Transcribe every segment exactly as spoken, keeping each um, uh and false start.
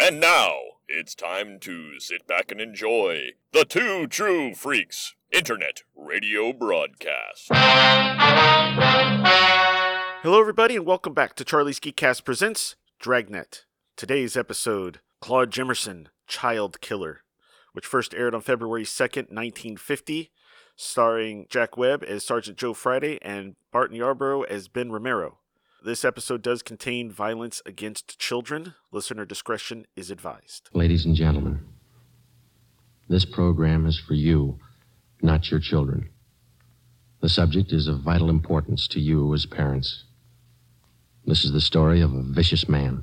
And now, it's time to sit back and enjoy the Two True Freaks Internet Radio Broadcast. Hello, everybody, and welcome back to Charlie's Geekcast Presents Dragnet. Today's episode, Claude Jimerson, Child Killer, which first aired on February second, nineteen fifty, starring Jack Webb as Sergeant Joe Friday and Barton Yarborough as Ben Romero. This episode does contain violence against children. Listener discretion is advised. Ladies and gentlemen, this program is for you, not your children. The subject is of vital importance to you as parents. This is the story of a vicious man.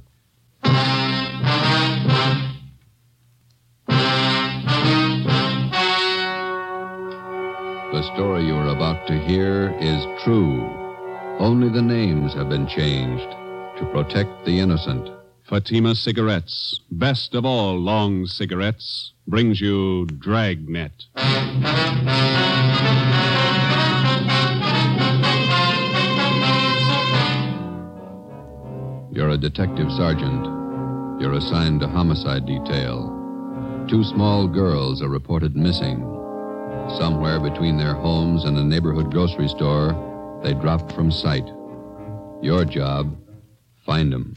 The story you are about to hear is true. Only the names have been changed to protect the innocent. Fatima Cigarettes, best of all long cigarettes, brings you Dragnet. You're a detective sergeant. You're assigned to homicide detail. Two small girls are reported missing. Somewhere between their homes and a neighborhood grocery store, they dropped from sight. Your job, find them.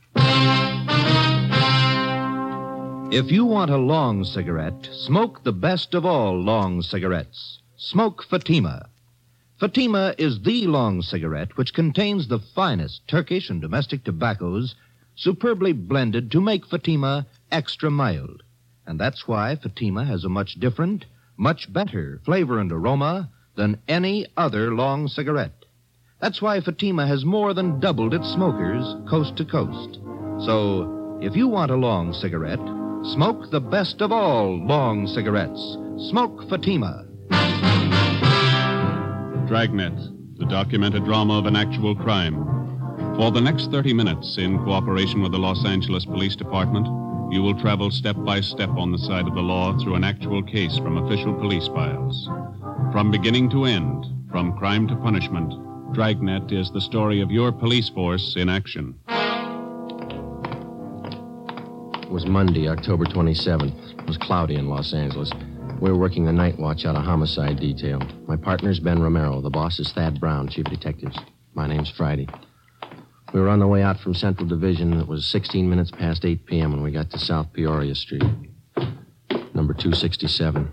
If you want a long cigarette, smoke the best of all long cigarettes. Smoke Fatima. Fatima is the long cigarette which contains the finest Turkish and domestic tobaccos superbly blended to make Fatima extra mild. And that's why Fatima has a much different, much better flavor and aroma than any other long cigarette. That's why Fatima has more than doubled its smokers coast to coast. So, if you want a long cigarette, smoke the best of all long cigarettes. Smoke Fatima. Dragnet, the documented drama of an actual crime. For the next thirty minutes, in cooperation with the Los Angeles Police Department, you will travel step by step on the side of the law through an actual case from official police files. From beginning to end, from crime to punishment, Dragnet is the story of your police force in action. It was Monday, October twenty-seventh. It was cloudy in Los Angeles. We were working the night watch out of homicide detail. My partner's Ben Romero. The boss is Thad Brown, chief of detectives. My name's Friday. We were on the way out from Central Division. It was sixteen minutes past eight p.m. when we got to South Peoria Street. Number two sixty-seven.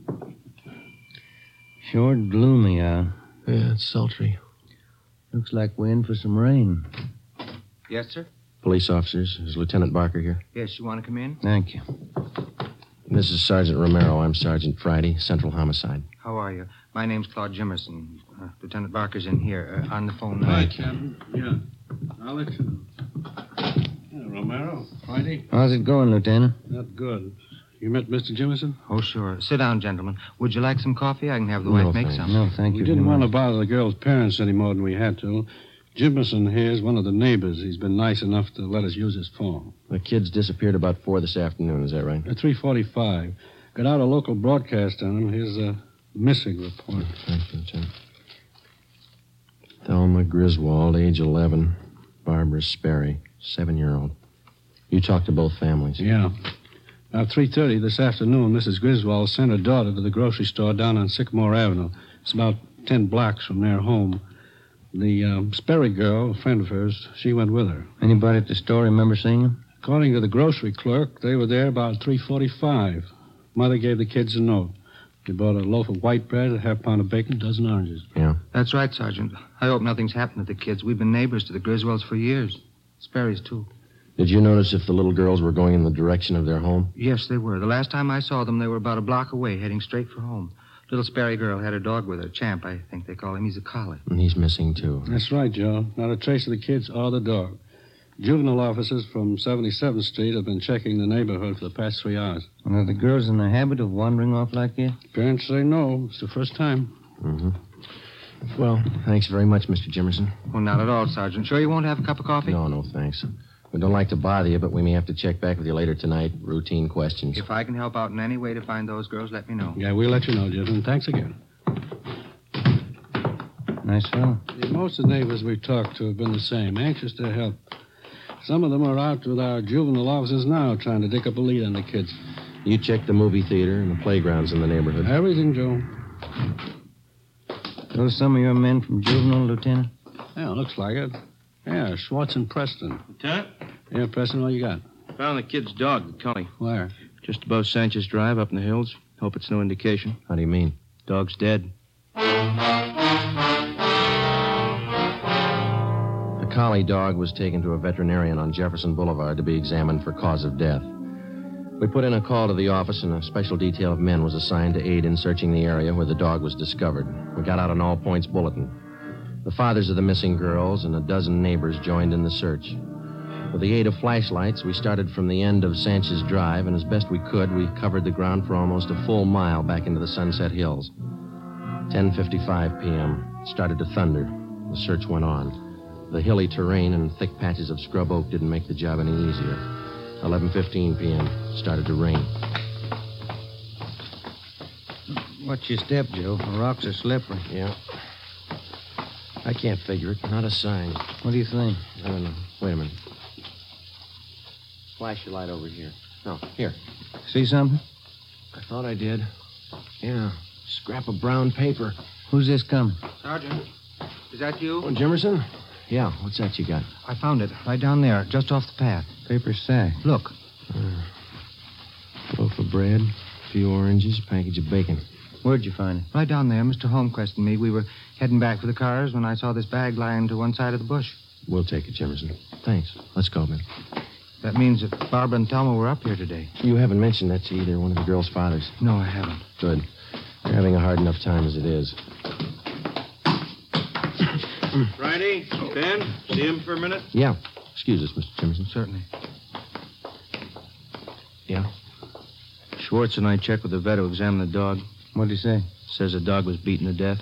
Sure gloomy out. Yeah, it's sultry. Looks like we're in for some rain. Yes, sir? Police officers. Is Lieutenant Barker here? Yes, you want to come in? Thank you. This is Sergeant Romero. I'm Sergeant Friday, Central Homicide. How are you? My name's Claude Jimerson. Uh, Lieutenant Barker's in here uh, on the phone now. Hi, Captain. Yeah. I'll let you know. Yeah, Romero, Friday. How's it going, Lieutenant? Not good. You met Mister Jimerson? Oh, sure. Sit down, gentlemen. Would you like some coffee? I can have the wife No, make thanks. some. No, thank We you. didn't very want to much. bother the girl's parents any more than we had to. Jimerson here is one of the neighbors. He's been nice enough to let us use his phone. The kids disappeared about four this afternoon. Is that right? At three forty-five. Got out a local broadcast on him. Here's a missing report. Thank you, Lieutenant. Thelma Griswold, age eleven. Barbara Sperry, seven-year-old. You talked to both families. Yeah. About three thirty this afternoon, Missus Griswold sent her daughter to the grocery store down on Sycamore Avenue. It's about ten blocks from their home. The um, Sperry girl, a friend of hers, she went with her. Anybody at the store remember seeing him? According to the grocery clerk, they were there about three forty-five. Mother gave the kids a note. They bought a loaf of white bread, a half pound of bacon, a dozen oranges. Yeah. That's right, Sergeant. I hope nothing's happened to the kids. We've been neighbors to the Griswolds for years. Sperry's, too. Did you notice if the little girls were going in the direction of their home? Yes, they were. The last time I saw them, they were about a block away, heading straight for home. Little Sperry girl had her dog with her. Champ, I think they call him. He's a collie. And he's missing, too. That's right, Joe. Not a trace of the kids or the dog. Juvenile officers from seventy-seventh Street have been checking the neighborhood for the past three hours. And are the girls in the habit of wandering off like this? Parents say no. It's the first time. Mm-hmm. Well, thanks very much, Mister Jimerson. Well, not at all, Sergeant. Sure you won't have a cup of coffee? No, no, thanks. We don't like to bother you, but we may have to check back with you later tonight. Routine questions. If I can help out in any way to find those girls, let me know. Yeah, we'll let you know, Jim. Thanks again. Nice fellow. Yeah, most of the neighbors we've talked to have been the same, anxious to help. Some of them are out with our juvenile officers now trying to dig up a lead on the kids. You checked the movie theater and the playgrounds in the neighborhood. Everything, Joe. Those some of your men from juvenile, Lieutenant? Yeah, looks like it. Yeah, Schwartz and Preston. Lieutenant? Yeah, Preston, what you got? Found the kid's dog, the collie. Where? Just above Sanchez Drive up in the hills. Hope it's no indication. How do you mean? Dog's dead. The collie dog was taken to a veterinarian on Jefferson Boulevard to be examined for cause of death. We put in a call to the office, and a special detail of men was assigned to aid in searching the area where the dog was discovered. We got out an all-points bulletin. The fathers of the missing girls and a dozen neighbors joined in the search. With the aid of flashlights, we started from the end of Sanchez Drive, and as best we could, we covered the ground for almost a full mile back into the Sunset Hills. ten fifty-five p.m. It started to thunder. The search went on. The hilly terrain and thick patches of scrub oak didn't make the job any easier. eleven fifteen p.m. It started to rain. Watch your step, Joe. The rocks are slippery. Yeah. I can't figure it. Not a sign. What do you think? I don't know. Wait a minute. Flash your light over here. No, here. See something? I thought I did. Yeah. Scrap of brown paper. Who's this coming? Sergeant, is that you? Oh, Jimerson? Yeah, what's that you got? I found it. Right down there, just off the path. Paper sack. Look. Uh, loaf of bread, a few oranges, a package of bacon. Where'd you find it? Right down there. Mister Holmquist and me, we were heading back for the cars when I saw this bag lying to one side of the bush. We'll take it, Jimerson. Thanks. Let's go, man. That means that Barbara and Thelma were up here today. You haven't mentioned that to either one of the girls' fathers. No, I haven't. Good. They're having a hard enough time as it is. Friday, Ben, see him for a minute? Yeah. Excuse us, Mister Jimerson. Certainly. Yeah? Schwartz and I checked with the vet who examined the dog. What'd he say? Says the dog was beaten to death.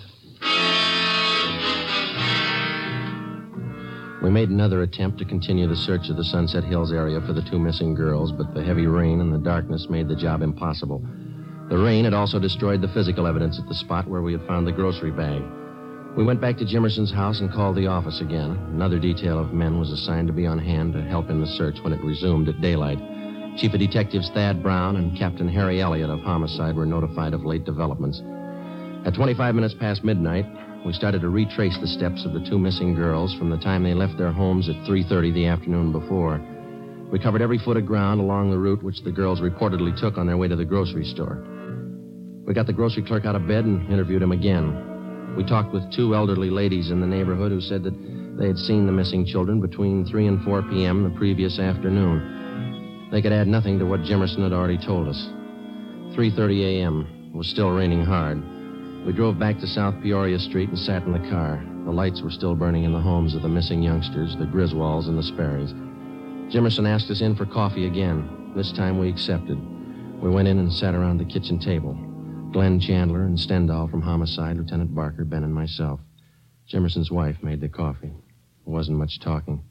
We made another attempt to continue the search of the Sunset Hills area for the two missing girls, but the heavy rain and the darkness made the job impossible. The rain had also destroyed the physical evidence at the spot where we had found the grocery bag. We went back to Jimerson's house and called the office again. Another detail of men was assigned to be on hand to help in the search when it resumed at daylight. Chief of Detectives Thad Brown and Captain Harry Elliott of Homicide were notified of late developments. At twenty-five minutes past midnight, we started to retrace the steps of the two missing girls from the time they left their homes at three thirty the afternoon before. We covered every foot of ground along the route which the girls reportedly took on their way to the grocery store. We got the grocery clerk out of bed and interviewed him again. We talked with two elderly ladies in the neighborhood who said that they had seen the missing children between three and four p.m. the previous afternoon. They could add nothing to what Jimerson had already told us. three thirty a.m. It was still raining hard. We drove back to South Peoria Street and sat in the car. The lights were still burning in the homes of the missing youngsters, the Griswolds and the Sperrys. Jimerson asked us in for coffee again. This time we accepted. We went in and sat around the kitchen table. Glenn Chandler and Stendhal from Homicide, Lieutenant Barker, Ben, and myself. Jimerson's wife made the coffee. There wasn't much talking.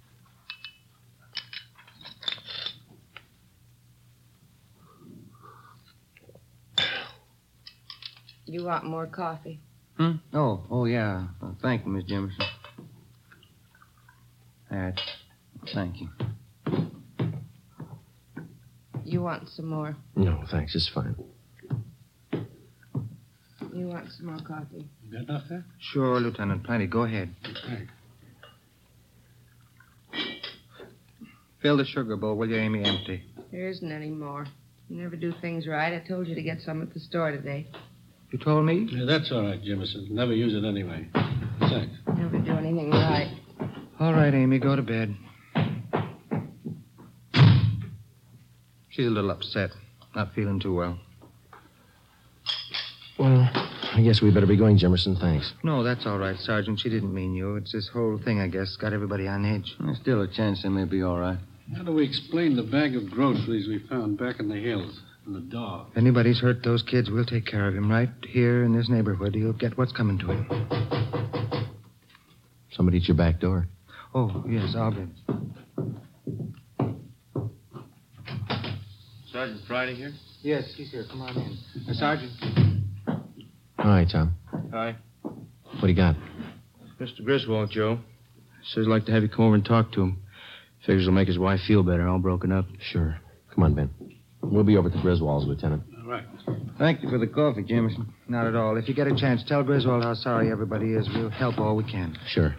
You want more coffee? Hmm? Oh, oh, yeah. Uh, thank you, Miss Jimerson. All right. Thank you. You want some more? No, thanks. It's fine. You want some more coffee? You got enough there? Sure, Lieutenant. Plenty. Go ahead. Okay. Fill the sugar bowl, will you, Amy? Empty. There isn't any more. You never do things right. I told you to get some at the store today. You told me? Yeah, that's all right, Jimerson. Never use it anyway. Thanks. Never do anything right. All right, Amy, go to bed. She's a little upset. Not feeling too well. Well, I guess we better be going, Jimerson. Thanks. No, that's all right, Sergeant. She didn't mean you. It's this whole thing, I guess, got everybody on edge. There's still a chance they may be all right. How do we explain the bag of groceries we found back in the hills and the dog? If anybody's hurt those kids, we'll take care of him. Right here in this neighborhood, he'll get what's coming to him. Somebody at your back door. Oh, yes, I'll be. Sergeant Friday here? Yes, he's here. Come on in. Uh, Sergeant. Hi, Tom. Hi. What do you got? Mister Griswold, Joe. Says he'd like to have you come over and talk to him. Figures will make his wife feel better, all broken up. Sure. Come on, Ben. We'll be over at the Griswolds, Lieutenant. All right. Thank you for the coffee, Jameson. Not at all. If you get a chance, tell Griswold how sorry everybody is. We'll help all we can. Sure.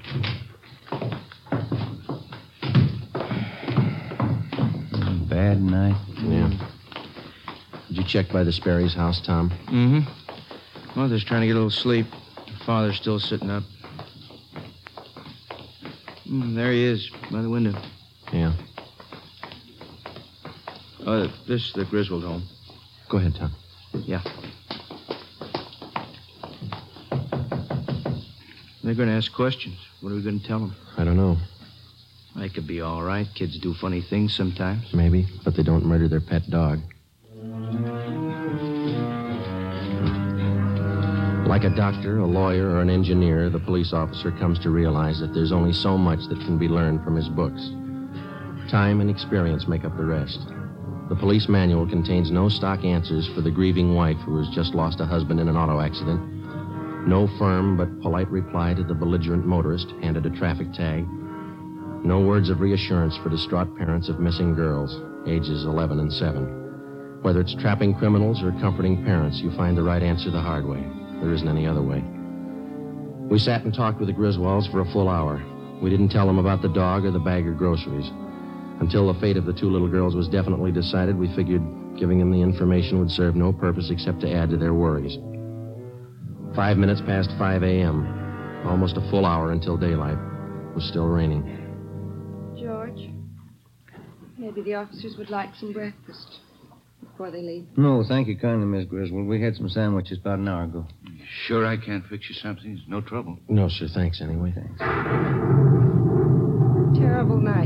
Bad night. Yeah. Did you check by the Sperry's house, Tom? Mm-hmm. Mother's trying to get a little sleep. Father's still sitting up. Mm, there he is, by the window. Yeah. Uh, this is the Griswold home. Go ahead, Tom. Yeah. They're going to ask questions. What are we going to tell them? I don't know. They could be all right. Kids do funny things sometimes. Maybe, but they don't murder their pet dog. Like a doctor, a lawyer, or an engineer, the police officer comes to realize that there's only so much that can be learned from his books. Time and experience make up the rest. The police manual contains no stock answers for the grieving wife who has just lost a husband in an auto accident. No firm but polite reply to the belligerent motorist handed a traffic tag. No words of reassurance for distraught parents of missing girls, ages eleven and seven. Whether it's trapping criminals or comforting parents, you find the right answer the hard way. There isn't any other way. We sat and talked with the Griswolds for a full hour. We didn't tell them about the dog or the bag of groceries. Until the fate of the two little girls was definitely decided, we figured giving them the information would serve no purpose except to add to their worries. Five minutes past five a.m., almost a full hour until daylight. It was still raining. George, maybe the officers would like some breakfast before they leave. No, thank you kindly, Miss Griswold. We had some sandwiches about an hour ago. Sure I can't fix you something? It's no trouble. No, sir. Thanks anyway. Thanks. Terrible night.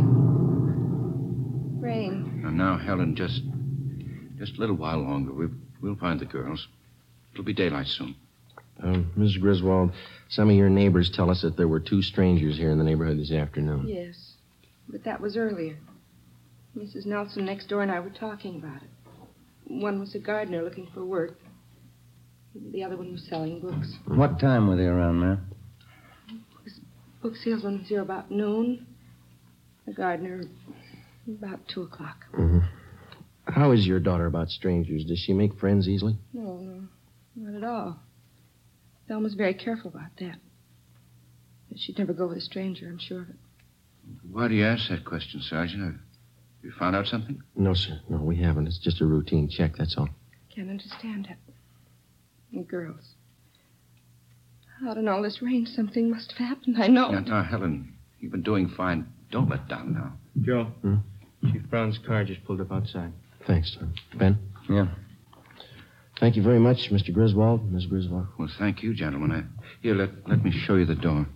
Rain. Now, now, Helen, just just a little while longer. We'll, we'll find the girls. It'll be daylight soon. Um, Miss Griswold, some of your neighbors tell us that there were two strangers here in the neighborhood this afternoon. Yes, but that was earlier. Missus Nelson next door and I were talking about it. One was a gardener looking for work. The other one was selling books. What time were they around, ma'am? This book salesman was here about noon. The gardener about two o'clock. Mm-hmm. How is your daughter about strangers? Does she make friends easily? No, no, not at all. Thelma's very careful about that. She'd never go with a stranger, I'm sure of it. Why do you ask that question, Sergeant? Have you found out something? No, sir. No, we haven't. It's just a routine check, that's all. Can't understand it. And girls. Out in all this rain, something must have happened. I know. Now, now, Helen, you've been doing fine. Don't let down now. Joe, Hmm? Chief Brown's car just pulled up outside. Thanks, Tom. Ben? Yeah. Thank you very much, Mister Griswold, Miss Griswold. Well, thank you, gentlemen. I, here, let, let me show you the door.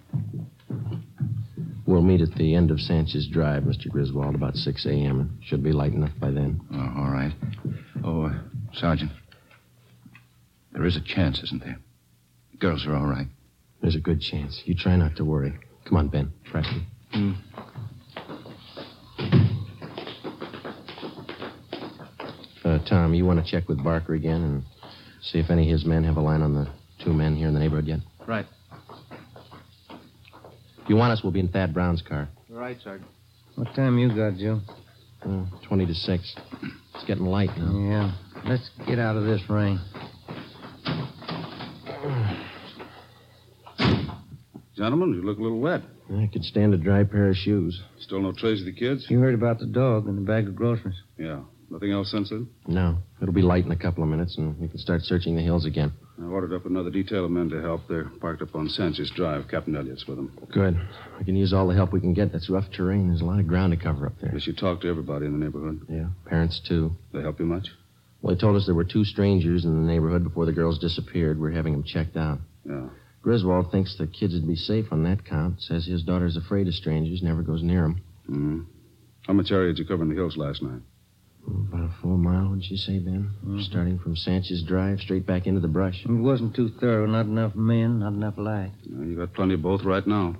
We'll meet at the end of Sanchez Drive, Mister Griswold, about six a.m. It should be light enough by then. Oh, all right. Oh, uh, Sergeant, there is a chance, isn't there? The girls are all right. There's a good chance. You try not to worry. Come on, Ben. Preston. Hmm. Uh, Tom, you want to check with Barker again and see if any of his men have a line on the two men here in the neighborhood yet? Right. If you want us, we'll be in Thad Brown's car. Right, Sergeant. What time you got, Joe? Uh, twenty to six. It's getting light now. Yeah. Let's get out of this rain. Gentlemen, you look a little wet. I could stand a dry pair of shoes. Still no trace of the kids? You heard about the dog and the bag of groceries. Yeah. Nothing else since then? No. It'll be light in a couple of minutes, and we can start searching the hills again. I ordered up another detail of men to help. They're parked up on Sanchez Drive. Captain Elliott's with them. Good. We can use all the help we can get. That's rough terrain. There's a lot of ground to cover up there. They should talk to everybody in the neighborhood. Yeah, parents, too. They help you much? Well, they told us there were two strangers in the neighborhood before the girls disappeared. We're having them checked out. Yeah. Griswold thinks the kids would be safe on that count. Says his daughter's afraid of strangers, never goes near them. Mm-hmm. How much area did you cover in the hills last night? About a full mile, would you say, Ben? Mm-hmm. Starting from Sanchez Drive straight back into the brush. It wasn't too thorough. Not enough men, not enough light. Well, you got plenty of both right now.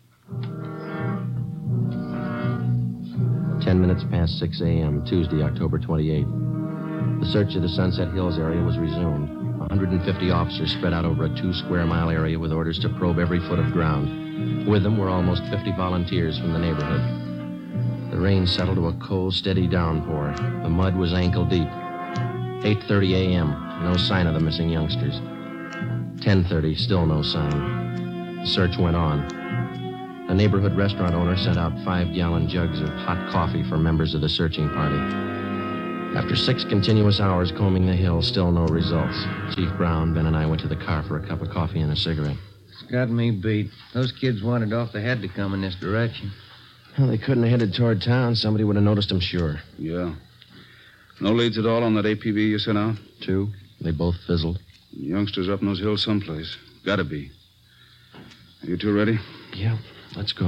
Ten minutes past six a.m., Tuesday, October twenty-eighth. The search of the Sunset Hills area was resumed. one hundred fifty officers spread out over a two-square-mile area with orders to probe every foot of ground. With them were almost fifty volunteers from the neighborhood. The rain settled to a cold, steady downpour. The mud was ankle deep. eight thirty a.m., no sign of the missing youngsters. ten thirty, still no sign. The search went on. The neighborhood restaurant owner sent out five-gallon jugs of hot coffee for members of the searching party. After six continuous hours combing the hill, still no results. Chief Brown, Ben, and I went to the car for a cup of coffee and a cigarette. It's got me beat. Those kids wandered off. They had to come in this direction. Well, they couldn't have headed toward town. Somebody would have noticed them, sure. Yeah. No leads at all on that A P B you sent out? Two. They both fizzled. The youngsters up in those hills someplace. Gotta be. Are you two ready? Yeah. Let's go.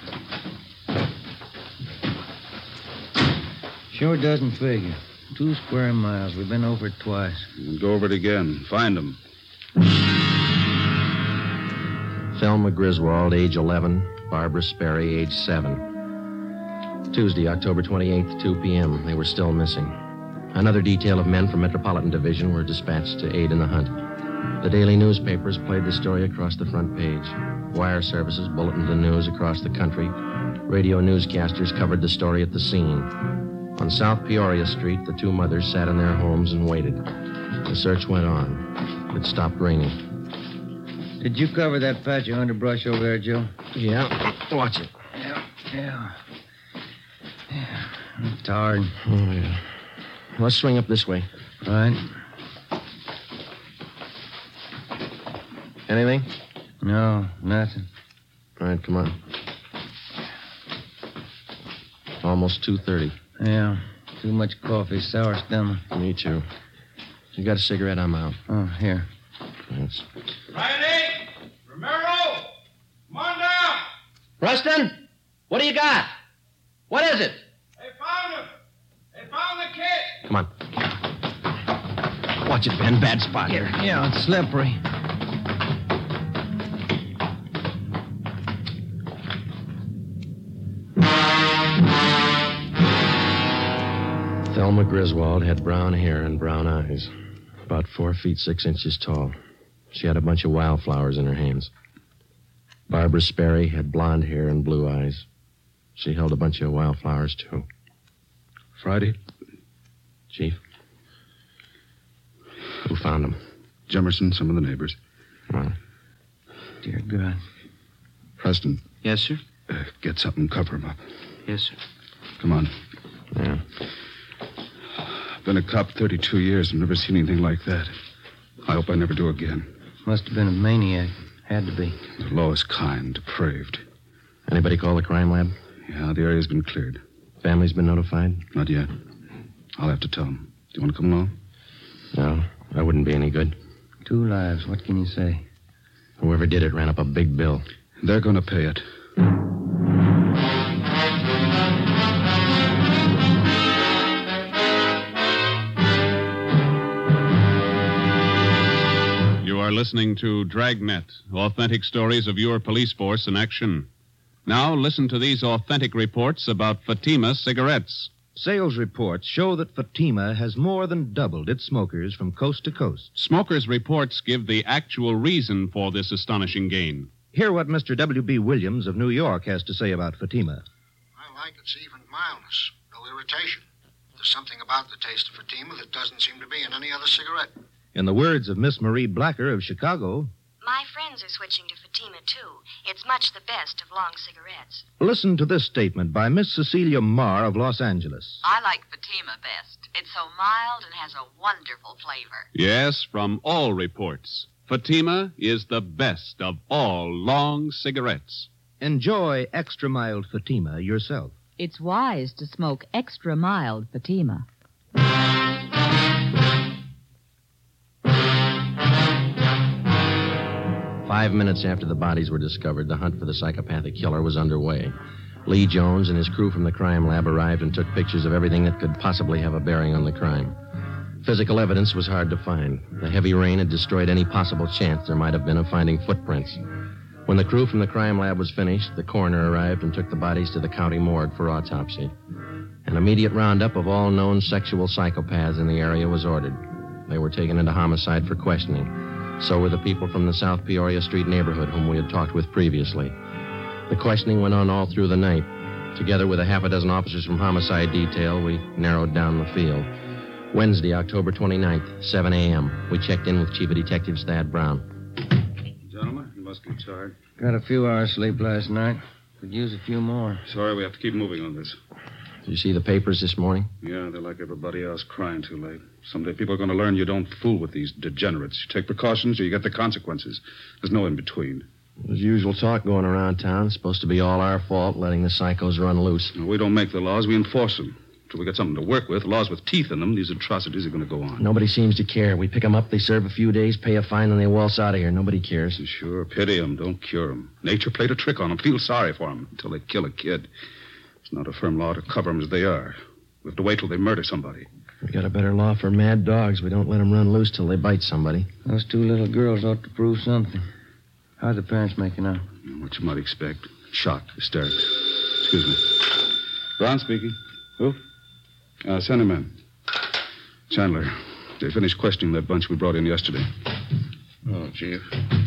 Sure doesn't figure. Two square miles. We've been over it twice. We'll go over it again. Find them. Thelma Griswold, age eleven. Barbara Sperry, age seven. Tuesday, October twenty-eighth, two p.m. They were still missing. Another detail of men from Metropolitan Division were dispatched to aid in the hunt. The daily newspapers played the story across the front page. Wire services bulletined the news across the country. Radio newscasters covered the story at the scene. On South Peoria Street, the two mothers sat in their homes and waited. The search went on. It stopped raining. Did you cover that patch of underbrush over there, Joe? Yeah. Watch it. Yeah, yeah. Yeah. I'm tired. Oh, yeah. Let's swing up this way. Right. Anything? No, nothing. All right, come on. Almost two thirty. Yeah. Too much coffee, sour stomach. Me too. You got a cigarette? I'm out. Oh, here. Thanks. Riley! Romero! Come on down! Rustin? What do you got? What is it? They found him! They found the kid! Come on. Watch it, Ben. Bad spot here. Yeah, it's slippery. Thelma Griswold had brown hair and brown eyes, about four feet six inches tall. She had a bunch of wildflowers in her hands. Barbara Sperry had blonde hair and blue eyes. She held a bunch of wildflowers, too. Friday? Chief? Who found them? Jemerson, some of the neighbors. Well, Dear God. Preston. Yes, sir? Uh, get something, cover him up. Yes, sir. Come on. Yeah. Been a cop thirty-two years and never seen anything like that. I hope I never do again. Must have been a maniac. Had to be. The lowest kind, depraved. Anybody call the crime lab? Yeah, the area's been cleared. Family's been notified? Not yet. I'll have to tell them. Do you want to come along? No, that wouldn't be any good. Two lives. What can you say? Whoever did it ran up a big bill. They're going to pay it. You are listening to Dragnet, authentic stories of your police force in action. Now listen to these authentic reports about Fatima cigarettes. Sales reports show that Fatima has more than doubled its smokers from coast to coast. Smokers' reports give the actual reason for this astonishing gain. Hear what Mister W B. Williams of New York has to say about Fatima. I like its even mildness, no irritation. There's something about the taste of Fatima that doesn't seem to be in any other cigarette. In the words of Miss Marie Blacker of Chicago, my friends are switching to Fatima, too. It's much the best of long cigarettes. Listen to this statement by Miss Cecilia Marr of Los Angeles. I like Fatima best. It's so mild and has a wonderful flavor. Yes, from all reports, Fatima is the best of all long cigarettes. Enjoy extra mild Fatima yourself. It's wise to smoke extra mild Fatima. Five minutes after the bodies were discovered, the hunt for the psychopathic killer was underway. Lee Jones and his crew from the crime lab arrived and took pictures of everything that could possibly have a bearing on the crime. Physical evidence was hard to find. The heavy rain had destroyed any possible chance there might have been of finding footprints. When the crew from the crime lab was finished, the coroner arrived and took the bodies to the county morgue for autopsy. An immediate roundup of all known sexual psychopaths in the area was ordered. They were taken into homicide for questioning. So were the people from the South Peoria Street neighborhood whom we had talked with previously. The questioning went on all through the night. Together with a half a dozen officers from homicide detail, we narrowed down the field. Wednesday, October twenty-ninth, seven a.m. We checked in with Chief of Detectives Thad Brown. Gentlemen, you must be tired. Got a few hours sleep last night. Could use a few more. Sorry, we have to keep moving on this. Did you see the papers this morning? Yeah, they're like everybody else, crying too late. Someday people are going to learn you don't fool with these degenerates. You take precautions or you get the consequences. There's no in between. There's usual talk going around town. It's supposed to be all our fault, letting the psychos run loose. No, we don't make the laws, we enforce them. Until we get something to work with, laws with teeth in them, these atrocities are going to go on. Nobody seems to care. We pick them up, they serve a few days, pay a fine, and they waltz out of here. Nobody cares. Sure, pity them, don't cure them. Nature played a trick on them. Feel sorry for them until they kill a kid. It's not a firm law to cover them as they are. We have to wait till they murder somebody. We got a better law for mad dogs. We don't let them run loose till they bite somebody. Those two little girls ought to prove something. How are the parents making out? What you might expect. Shocked, hysterical. Excuse me. Brown speaking. Who? Uh, send him in. Chandler, they finished questioning that bunch we brought in yesterday. Oh, Chief.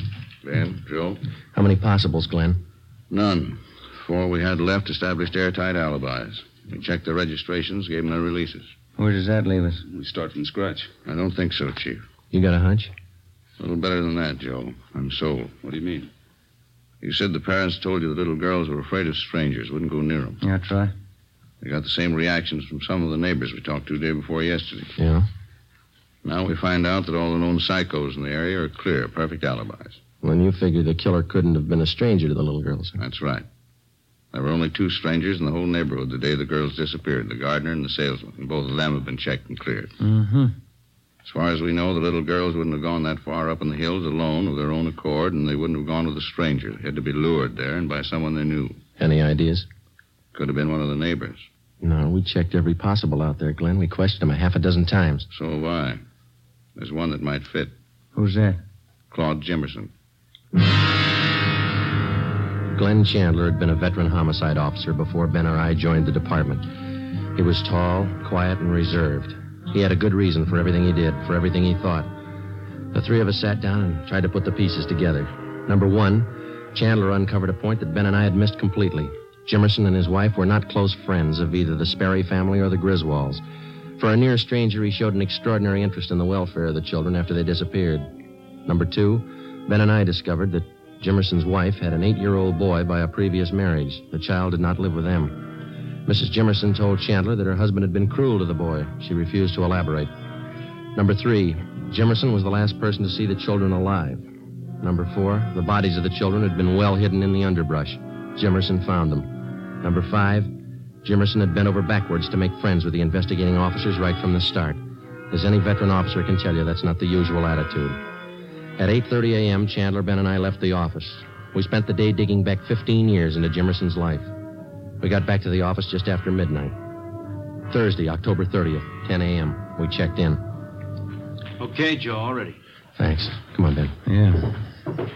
Glenn, Joe? How many possibles, Glenn? None. Four we had left established airtight alibis. We checked their registrations, gave them their releases. Where does that leave us? We start from scratch. I don't think so, Chief. You got a hunch? A little better than that, Joe. I'm sold. What do you mean? You said the parents told you the little girls were afraid of strangers, wouldn't go near them. Yeah, try. They got the same reactions from some of the neighbors we talked to the day before yesterday. Yeah? Now we find out that all the known psychos in the area are clear, perfect alibis. Well, then you figure the killer couldn't have been a stranger to the little girls. That's right. There were only two strangers in the whole neighborhood the day the girls disappeared, the gardener and the salesman, and both of them have been checked and cleared. Mm-hmm. As far as we know, the little girls wouldn't have gone that far up in the hills alone of their own accord, and they wouldn't have gone with a stranger. They had to be lured there and by someone they knew. Any ideas? Could have been one of the neighbors. No, we checked every possible out there, Glenn. We questioned them a half a dozen times. So have I. There's one that might fit. Who's that? Claude Jimerson. Glenn Chandler had been a veteran homicide officer before Ben or I joined the department. He was tall, quiet, and reserved. He had a good reason for everything he did, for everything he thought. The three of us sat down and tried to put the pieces together. Number one, Chandler uncovered a point that Ben and I had missed completely. Jimerson and his wife were not close friends of either the Sperry family or the Griswolds. For a near stranger, he showed an extraordinary interest in the welfare of the children after they disappeared. Number two, Ben and I discovered that Jimerson's wife had an eight-year-old boy by a previous marriage. The child did not live with them. Missus Jimerson told Chandler that her husband had been cruel to the boy. She refused to elaborate. Number three, Jimerson was the last person to see the children alive. Number four, the bodies of the children had been well hidden in the underbrush. Jimerson found them. Number five, Jimerson had bent over backwards to make friends with the investigating officers right from the start. As any veteran officer can tell you, that's not the usual attitude. At eight thirty a.m., Chandler, Ben, and I left the office. We spent the day digging back fifteen years into Jimerson's life. We got back to the office just after midnight. Thursday, October thirtieth, ten a.m. We checked in. Okay, Joe, all ready. Thanks. Come on, Ben. Yeah.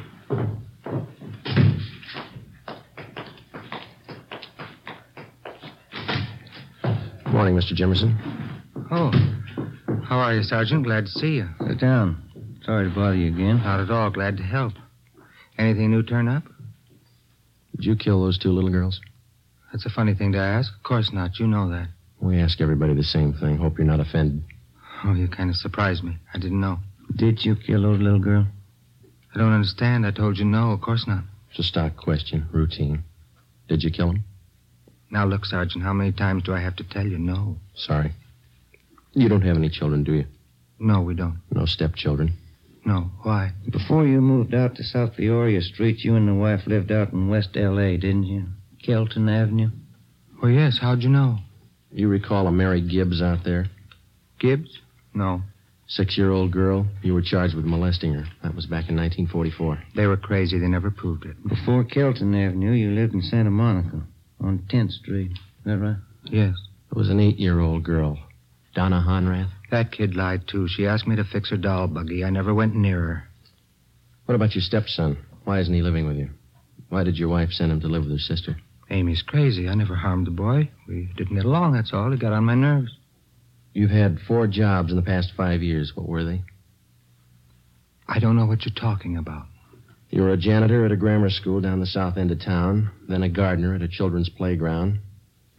Morning, Mister Jimerson. Oh. How are you, Sergeant? Glad to see you. Sit down. Sorry to bother you again. Not at all. Glad to help. Anything new turn up? Did you kill those two little girls? That's a funny thing to ask. Of course not. You know that. We ask everybody the same thing. Hope you're not offended. Oh, you kind of surprised me. I didn't know. Did you kill those little girls? I don't understand. I told you no. Of course not. It's a stock question. Routine. Did you kill them? Now, look, Sergeant, how many times do I have to tell you no? Sorry. You don't have any children, do you? No, we don't. No stepchildren? No. Why? Before you moved out to South Peoria Street, you and the wife lived out in West L A, didn't you? Kelton Avenue? Oh, yes. How'd you know? You recall a Mary Gibbs out there? Gibbs? No. Six-year-old girl. You were charged with molesting her. That was back in nineteen forty-four. They were crazy. They never proved it. Before Kelton Avenue, you lived in Santa Monica on tenth Street. Is that right? Yes. It was an eight-year-old girl. Donna Honrath? That kid lied, too. She asked me to fix her doll buggy. I never went near her. What about your stepson? Why isn't he living with you? Why did your wife send him to live with her sister? Amy's crazy. I never harmed the boy. We didn't get along, that's all. He got on my nerves. You've had four jobs in the past five years. What were they? I don't know what you're talking about. You were a janitor at a grammar school down the south end of town, then a gardener at a children's playground,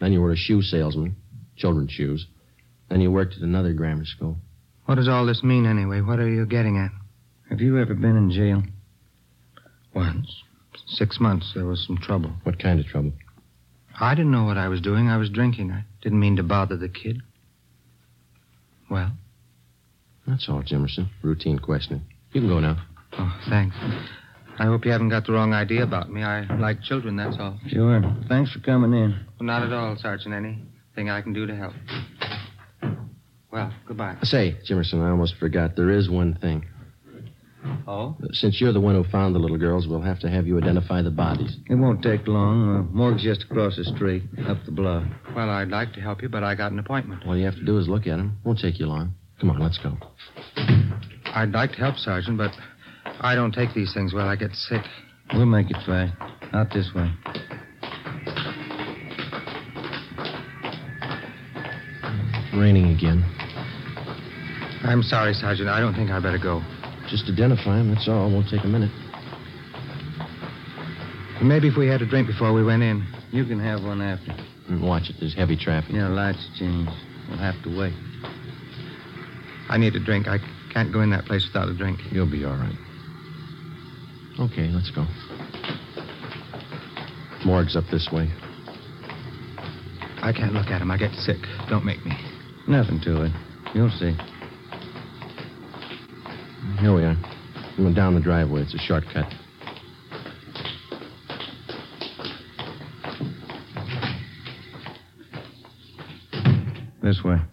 Then you were a shoe salesman, children's shoes. Then you worked at another grammar school. What does all this mean, anyway? What are you getting at? Have you ever been in jail? Once. Six months. There was some trouble. What kind of trouble? I didn't know what I was doing. I was drinking. I didn't mean to bother the kid. Well? That's all, Jimerson. Routine questioning. You can go now. Oh, thanks. I hope you haven't got the wrong idea about me. I like children, that's all. Sure. Thanks for coming in. Well, not at all, Sergeant. Anything I can do to help. Well, goodbye. Say, Jimerson, I almost forgot. There is one thing. Oh? Since you're the one who found the little girls, we'll have to have you identify the bodies. It won't take long. Uh, morgue's just across the street, up the block. Well, I'd like to help you, but I got an appointment. All you have to do is look at them. Won't take you long. Come on, let's go. I'd like to help, Sergeant, but I don't take these things well. I get sick. We'll make it fast. Out this way. Raining again. I'm sorry, Sergeant. I don't think I better go. Just identify them, that's all. Won't take a minute. Maybe if we had a drink before we went in. You can have one after. And watch it. There's heavy traffic. Yeah, lights change. We'll have to wait. I need a drink. I can't go in that place without a drink. You'll be all right. Okay, let's go. Morgue's up this way. I can't look at him. I get sick. Don't make me. Nothing to it. You'll see. Here we are. We went down the driveway. It's a shortcut. This way.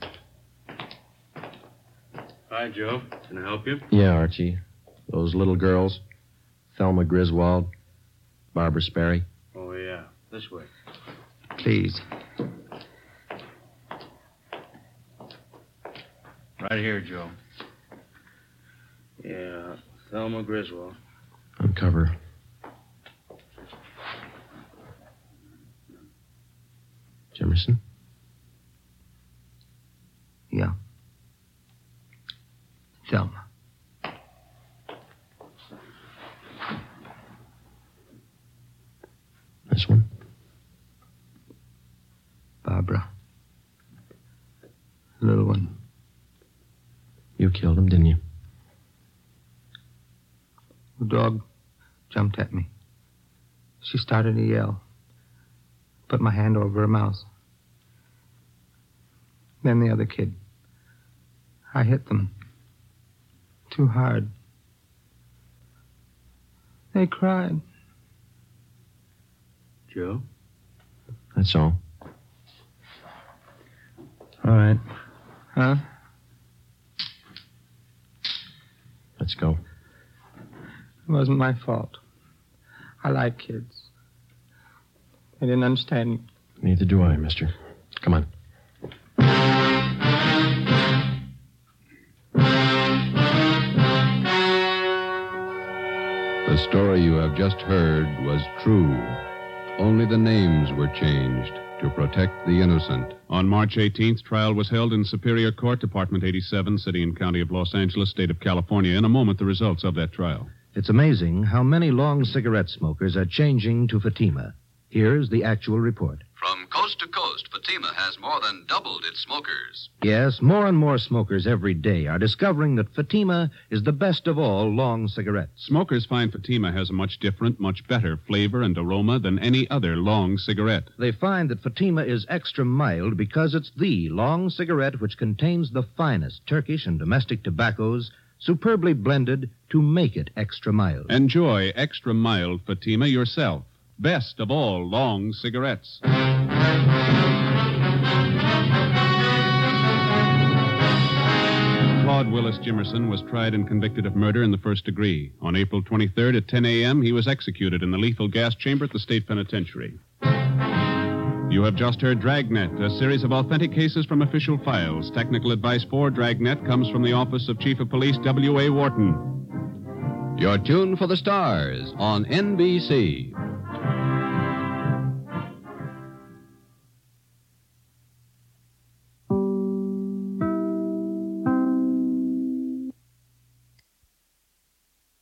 Hi, Joe. Can I help you? Yeah, Archie. Those little girls. Thelma Griswold. Barbara Sperry. Oh, yeah. This way. Please. Right here, Joe. Yeah, Thelma Griswold. Uncover. Jimerson? Yeah. Thelma. This one? Barbara. The little one. You killed him, didn't you? The dog jumped at me. She started to yell. Put my hand over her mouth. Then the other kid. I hit them. Too hard. They cried. Joe? That's all. All right. Huh? Let's go. It wasn't my fault. I like kids. They didn't understand me. Neither do I, mister. Come on. The story you have just heard was true. Only the names were changed to protect the innocent. On March eighteenth, trial was held in Superior Court, Department eighty-seven, City and County of Los Angeles, State of California. In a moment, the results of that trial. It's amazing how many long cigarette smokers are changing to Fatima. Here's the actual report. From coast to coast, Fatima has more than doubled its smokers. Yes, more and more smokers every day are discovering that Fatima is the best of all long cigarettes. Smokers find Fatima has a much different, much better flavor and aroma than any other long cigarette. They find that Fatima is extra mild because it's the long cigarette which contains the finest Turkish and domestic tobaccos superbly blended to make it extra mild. Enjoy extra mild Fatima yourself. Best of all long cigarettes. Claude Willis Jimerson was tried and convicted of murder in the first degree. On April twenty-third at ten a.m., he was executed in the lethal gas chamber at the state penitentiary. You have just heard Dragnet, a series of authentic cases from official files. Technical advice for Dragnet comes from the Office of Chief of Police W A. Wharton. You're tuned for the stars on N B C.